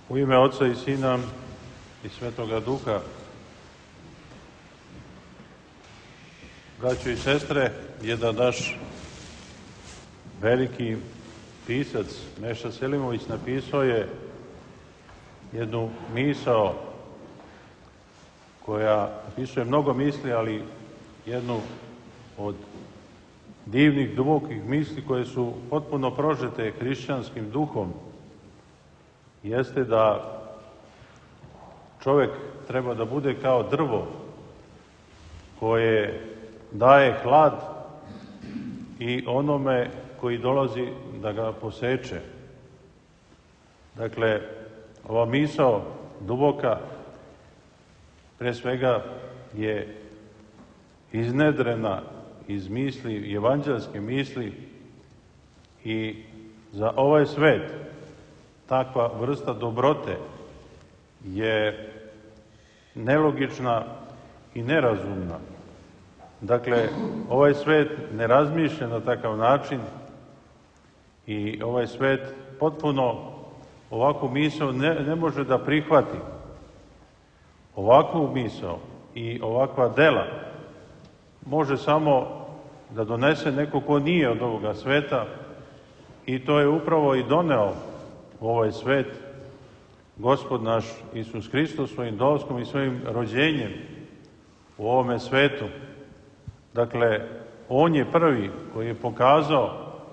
U ime Oca i Sina i Svetoga Duha. Braćo i sestre, jedan naš veliki pisac, Meša Selimović, napisao je jednu misao koja napisuje mnogo misli, ali jednu od divnih, dubokih misli koje su potpuno prožete hrišćanskim duhom, jeste da čovjek treba da bude kao drvo koje daje hlad i onome koji dolazi da ga poseče. Dakle, ova misao duboka pre svega je iznedrena iz misli, evanđelske misli, i za ovaj svet takva vrsta dobrote je nelogična i nerazumna. Dakle, ovaj svet ne razmišlja na takav način i ovaj svet potpuno ovakvu misao ne može da prihvati. Ovakvu misao i ovakva dela može samo da donese neko ko nije od ovoga sveta, i to je upravo i doneo u ovaj svet Gospod naš Isus Hristos svojim dolaskom i svojim rođenjem u ovome svetu. Dakle, on je prvi koji je pokazao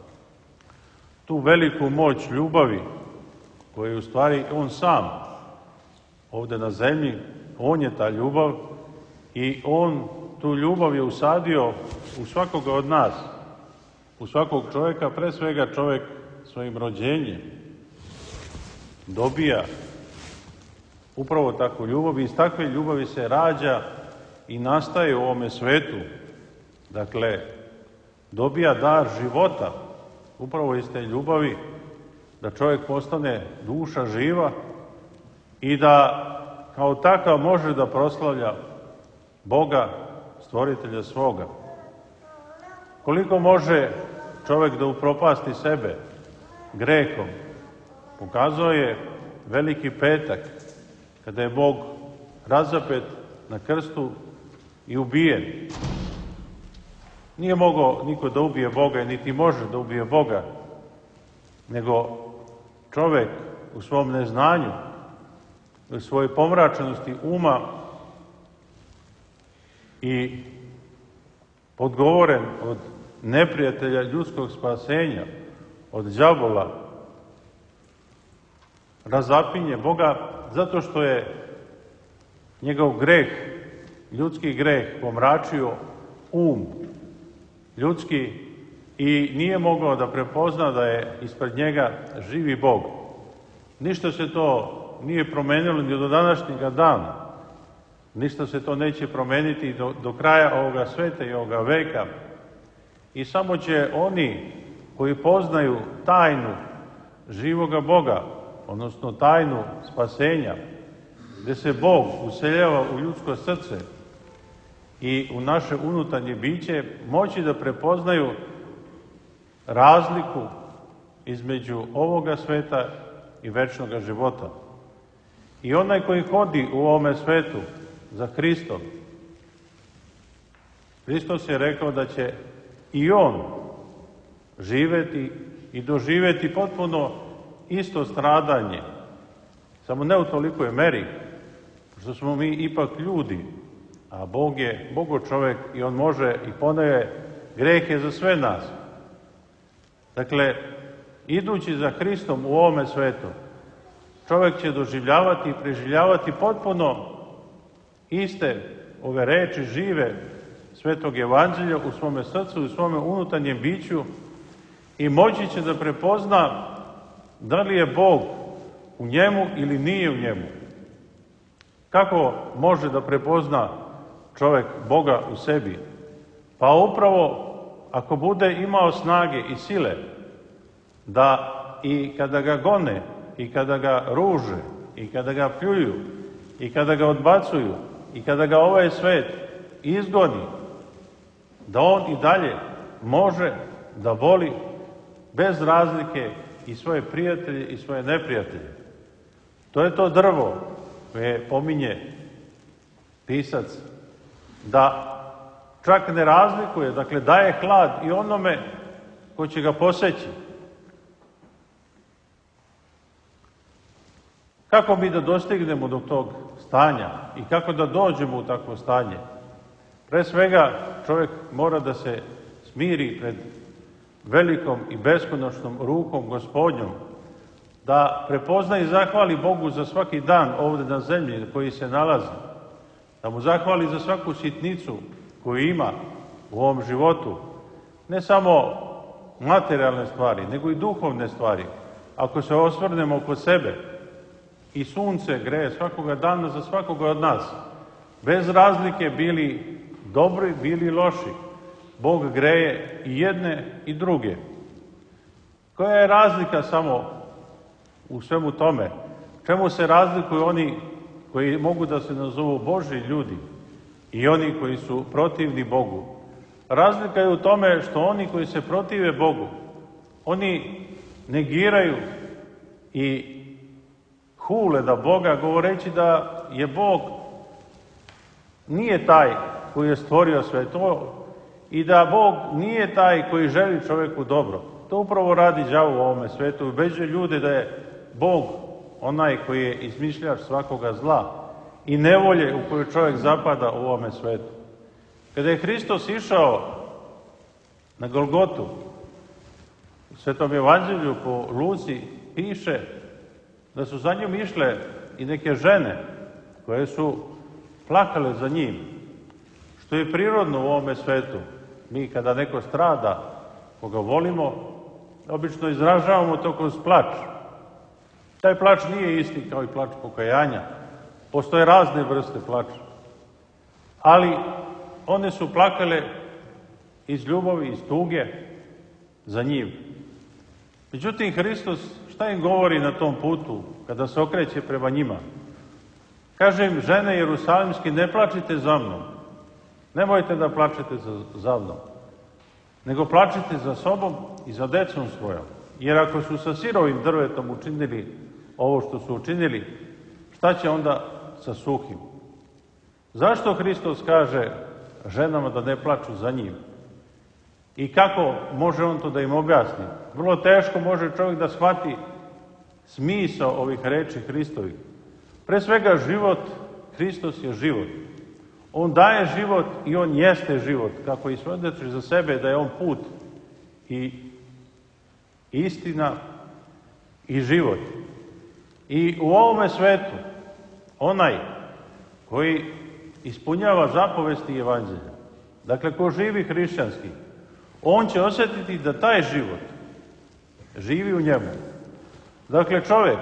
tu veliku moć ljubavi, koju je u stvari on sam ovde na zemlji. On je ta ljubav i on tu ljubav je usadio u svakoga od nas, u svakog čovjeka. Pre svega čovjek svojim rođenjem dobija upravo takvu ljubav i iz takve ljubavi se rađa i nastaje u ovome svetu. Dakle, dobija dar života upravo iz te ljubavi, da čovjek postane duša živa i da kao takav može da proslavlja Boga, stvoritelja svoga. Koliko može čovjek da upropasti sebe grehom, pokazao je Veliki petak, kada je Bog razapet na krstu i ubijen. Nije mogao niko da ubije Boga, niti može da ubije Boga, nego čovjek u svom neznanju, u svojoj pomračenosti uma i odgovoren od neprijatelja ljudskog spasenja, od đavola, razapinje Boga zato što je njegov greh, ljudski greh, pomračio um ljudski i nije mogao da prepozna da je ispred njega živi Bog. Ništa se to nije promenilo ni do današnjega dana. Ništa se to neće promeniti do kraja ovoga sveta i ovoga veka. I samo će oni koji poznaju tajnu živoga Boga, odnosno tajnu spasenja, gde se Bog useljava u ljudsko srce i u naše unutarnje biće, moći da prepoznaju razliku između ovoga sveta i večnoga života. I onaj koji hodi u ovome svetu za Hristom, Hristos je rekao da će i on živeti i doživeti potpuno isto stradanje, samo ne u tolikoj meri, što smo mi ipak ljudi, a Bog je Bogo čovjek i on može i poneje grehe za sve nas. Dakle, idući za Hristom u ovome svetu, čovjek će doživljavati i preživljavati potpuno iste ove reči žive Svetog Evanđelja u svome srcu, u svome unutarnjem biću, i moći će da prepozna da li je Bog u njemu ili nije u njemu. Kako može da prepozna čovjek Boga u sebi? Pa upravo ako bude imao snage i sile da i kada ga gone, i kada ga ruže, i kada ga pljuju, i kada ga odbacuju, i kada ga ovaj svet izgoni, da on i dalje može da voli bez razlike i svoje prijatelje i svoje neprijatelje. To je to drvo koje pominje pisac, da čak ne razlikuje, dakle daje hlad i onome ko će ga poseći. Kako mi da dostignemo do tog stanja i kako da dođemo u takvo stanje? Pre svega čovjek mora da se smiri pred velikom i beskonačnom rukom Gospodnjom, da prepozna i zahvali Bogu za svaki dan ovdje na zemlji koji se nalazi, da mu zahvali za svaku sitnicu koju ima u ovom životu, ne samo materijalne stvari, nego i duhovne stvari. Ako se osvrnemo oko sebe, i sunce greje svakoga dana za svakoga od nas, bez razlike bili dobri, bili loši. Bog greje i jedne i druge. Koja je razlika samo u svemu tome? Čemu se razlikuju oni koji mogu da se nazovu Božji ljudi i oni koji su protivni Bogu? Razlika je u tome što oni koji se protive Bogu, oni negiraju i hule da Boga, govoreći da je Bog nije taj koji je stvorio sve to i da Bog nije taj koji želi čovjeku dobro. To upravo radi đavo u ovome svetu. Ubeđuje ljude da je Bog onaj koji je izmišljač svakoga zla i nevolje u koju čovjek zapada u ovome svetu. Kada je Hristos išao na Golgotu, u Svetom evanđelju po Luci piše da su za njim išle i neke žene koje su plakale za njim, što je prirodno u ovome svetu. Mi kada neko strada, koga volimo, obično izražavamo to kroz plač. Taj plač nije isti kao i plač pokajanja. Postoje razne vrste plača. Ali one su plakale iz ljubavi, iz tuge za njim. Međutim, Hristos šta im govori na tom putu, kada se okreće prema njima? Kaže im, žene jerusalimski, ne plačite za mnom. Nemojte da plačete za mnom, nego plačite za sobom i za decom svojom. Jer ako su sa sirovim drvetom učinili ovo što su učinili, šta će onda sa suhim? Zašto Hristos kaže ženama da ne plaču za njim? I kako može on to da im objasni? Vrlo teško može čovjek da shvati smisao ovih reči Hristovih. Pre svega život, Hristos je život. On daje život i on jeste život, kako i svedoči za sebe da je on put i istina i život. I u ovome svetu, onaj koji ispunjava zapovesti evanđelja, dakle ko živi hrišćanski, on će osjetiti da taj život živi u njemu. Dakle, čovjek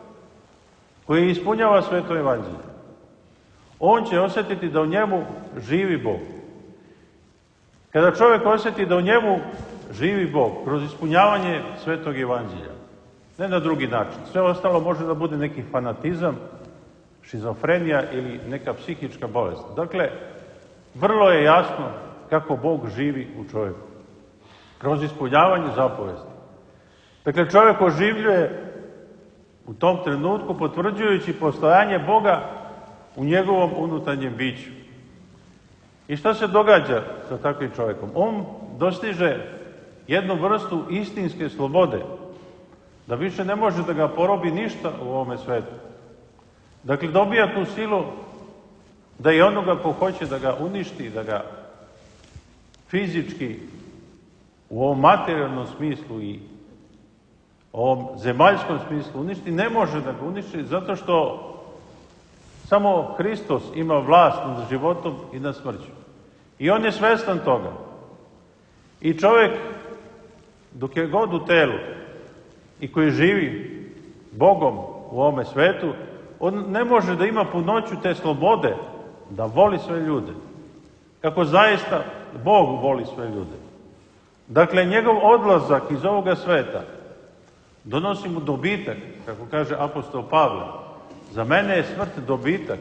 koji ispunjava sveto evanđelje, on će osjetiti da u njemu živi Bog. Kada čovjek osjeti da u njemu živi Bog, kroz ispunjavanje svetog evanđelja, ne na drugi način, sve ostalo može da bude neki fanatizam, šizofrenija ili neka psihička bolest. Dakle, vrlo je jasno kako Bog živi u čovjeku, kroz ispunjavanje zapovesti. Dakle, čovjek oživljuje u tom trenutku, potvrđujući postojanje Boga u njegovom unutarnjem biću. I šta se događa sa takvim čovjekom? On dostiže jednu vrstu istinske slobode, da više ne može da ga porobi ništa u ovome svetu. Dakle, dobija tu silu da i onoga ko hoće da ga uništi, da ga fizički u ovom materijalnom smislu i ovom zemaljskom smislu uništi, ne može da ga uništi zato što samo Hristos ima vlast nad životom i nad smrću. I on je svestan toga. I čovjek, dok je god u telu i koji živi Bogom u ovome svetu, on ne može da ima punoću te slobode da voli sve ljude. Kako zaista Bog voli sve ljude. Dakle, njegov odlazak iz ovoga sveta donosi mu dobitak, kako kaže apostol Pavle. Za mene je smrt dobitak.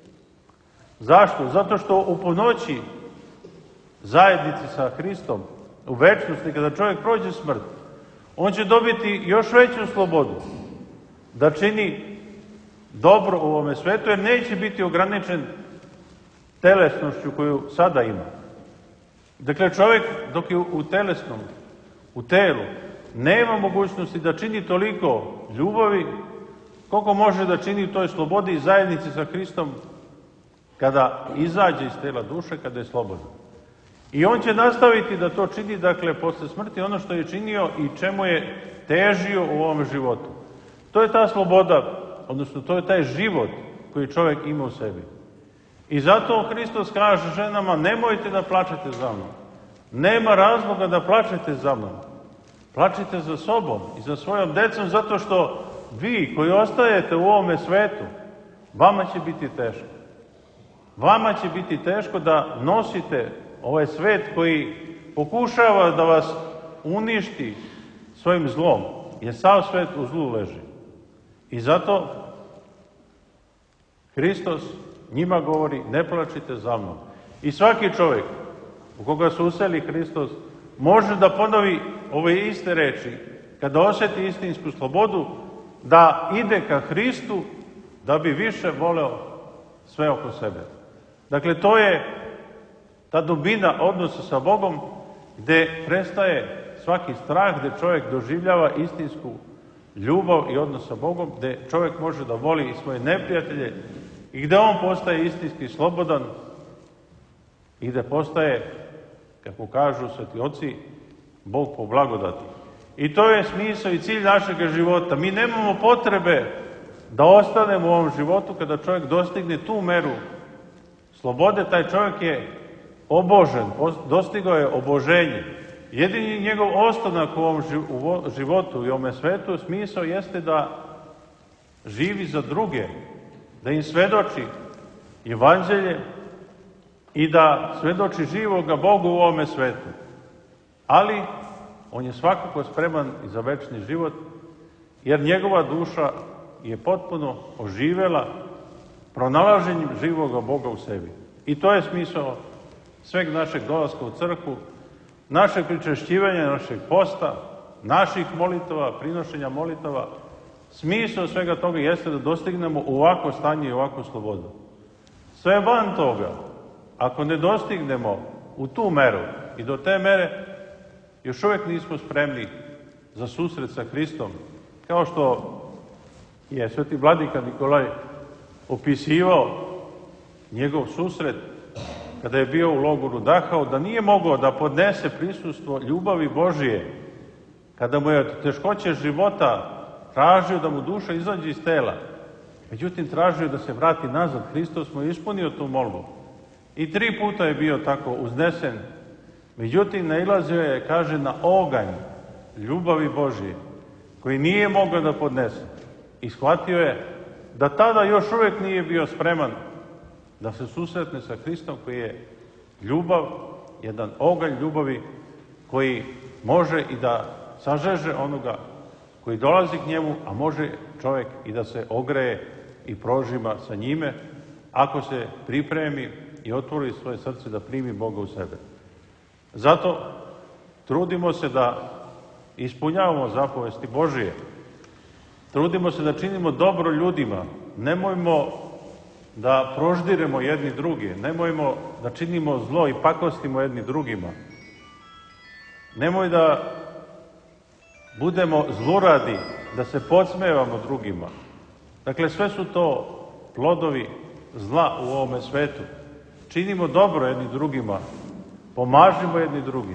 Zašto? Zato što u punoći zajednici sa Hristom, u večnosti, kada čovjek prođe smrt, on će dobiti još veću slobodu da čini dobro u ovome svetu, jer neće biti ograničen telesnošću koju sada ima. Dakle, čovjek dok je u telesnom, u telu, nema mogućnosti da čini toliko ljubavi koliko može da čini u toj slobodi i zajednici sa Hristom kada izađe iz tela duše, kada je slobodan. I on će nastaviti da to čini, dakle, posle smrti, ono što je činio i čemu je težio u ovom životu. To je ta sloboda, odnosno to je taj život koji čovjek ima u sebi. I zato Hristos kaže ženama, nemojte da plačete za mnom. Nema razloga da plačete za mnom. Plačite za sobom i za svojom decom, zato što vi koji ostajete u ovome svetu, vama će biti teško. Vama će biti teško da nosite ovaj svet koji pokušava da vas uništi svojim zlom, jer sav svet u zlu leži. I zato Hristos njima govori, ne plačite za mnom. I svaki čovjek u koga se useli Hristos može da ponovi ove iste reči, kada osjeti istinsku slobodu, da ide ka Hristu da bi više voleo sve oko sebe. Dakle, to je ta dubina odnosa sa Bogom gde prestaje svaki strah, gde čovjek doživljava istinsku ljubav i odnos sa Bogom, gde čovjek može da voli i svoje neprijatelje i gde on postaje istinski slobodan i gde postaje, kako kažu sveti oci, Bog po blagodati. I to je smisao i cilj našeg života. Mi nemamo potrebe da ostanemo u ovom životu kada čovjek dostigne tu meru slobode, taj čovjek je obožen, dostigao je oboženje. Jedini njegov ostanak u ovom životu i ovome svetu smisao jeste da živi za druge, da im svedoči evanđelje i da svedoči živoga Bogu u ovome svetu. Ali on je svakako spreman i za večni život, jer njegova duša je potpuno oživela pronalaženjem živoga Boga u sebi. I to je smisao sveg našeg dolaska u crkvu, našeg pričešćivanja, našeg posta, naših molitava, prinošenja molitava. Smisao svega toga jeste da dostignemo ovako stanje i ovakvu slobodu. Sve van toga, ako ne dostignemo u tu meru i do te mere, još uvijek nismo spremni za susret sa Hristom, kao što je sveti vladika Nikolaj opisivao njegov susret kada je bio u logoru Dachau, da nije mogao da podnese prisustvo ljubavi Božije, kada mu je od teškoće života tražio da mu duša izađe iz tela. Međutim, tražio da se vrati nazad. Hristos mu je ispunio tu molbu. I 3 puta je bio tako uznesen. Međutim, nailazio je, kaže, na oganj ljubavi Božije, koji nije mogao da podnese. I shvatio je da tada još uvijek nije bio spreman da se susretne sa Hristom, koji je ljubav, jedan oganj ljubavi koji može i da sažeže onoga koji dolazi k njemu, a može čovjek i da se ogreje i prožima sa njime, ako se pripremi i otvori svoje srce da primi Boga u sebe. Zato trudimo se da ispunjavamo zapovesti Božije. Trudimo se da činimo dobro ljudima. Nemojmo da proždiremo jedni druge. Nemojmo da činimo zlo i pakostimo jedni drugima. Nemoj da budemo zluradi, da se podsmevamo drugima. Dakle, sve su to plodovi zla u ovome svetu. Činimo dobro jedni drugima, pomažimo jedni drugi.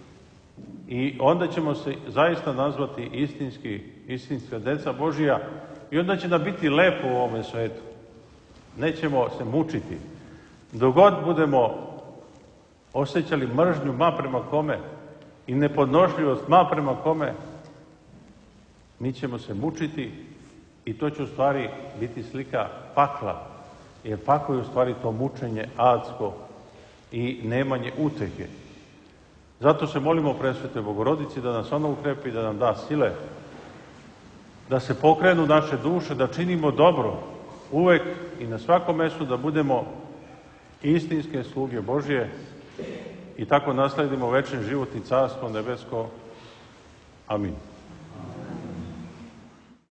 I onda ćemo se zaista nazvati istinska deca Božija i onda će nam biti lepo u ovome svetu. Nećemo se mučiti. Dok god budemo osjećali mržnju ma prema kome i nepodnošljivost ma prema kome, mi ćemo se mučiti i to će u stvari biti slika pakla. Jer paklo je u stvari to mučenje adsko i nemanje utehe. Zato se molimo presvetoj Bogorodici da nas ona ukrepi, da nam da sile, da se pokrenu naše duše, da činimo dobro uvek i na svakom mestu, da budemo istinske sluge Božje i tako nasledimo večni život i carstvo nebesko. Amin.